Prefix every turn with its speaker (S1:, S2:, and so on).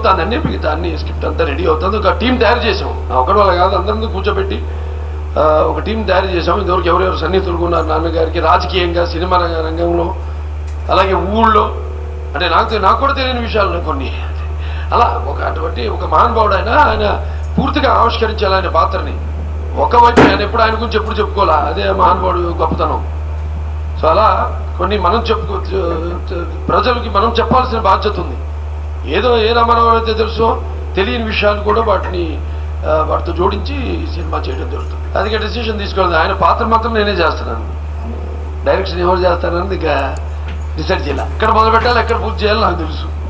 S1: అవుతుందండి, మిగతా అన్ని స్క్రిప్ట్ అంతా రెడీ అవుతుంది. ఒక టీం తయారు చేసాం, ఒకటి వల్ల కాదు, అందరినీ కూర్చోబెట్టి ఒక టీం తయారు చేసాం. ఇంతవరకు ఎవరెవరు సన్నిహితులు ఉన్నారు నాన్నగారికి రాజకీయంగా, సినిమా రంగంలో, అలాగే ఊళ్ళో, అంటే నాకు కూడా తెలియని విషయాలు కొన్ని. అలా అటువంటి ఒక మహానుభావుడు ఆయన పూర్తిగా ఆవిష్కరించాలి ఆయన పాత్రని. ఒకవైపు ఆయన ఆయన గురించి ఎప్పుడు చెప్పుకోవాలా, అదే మహానుభావుడు గొప్పతనం. సో అలా కొన్ని మనం ప్రజలకి మనం చెప్పాల్సిన బాధ్యత ఉంది. ఏదో ఏ రామారావు అయితే తెలుసో తెలియని విషయాలు కూడా వాటితో జోడించి సినిమా చేయడం జరుగుతుంది. అందుకే డెసిషన్ తీసుకోవాలి. ఆయన పాత్ర మాత్రం నేనే చేస్తున్నాను, డైరెక్షన్ ఎవరు చేస్తానని ఇంకా డిసైడ్ చేయాలి. ఎక్కడ మొదలు పెట్టాలి, ఎక్కడ పూర్తి చేయాలి నాకు తెలుసు.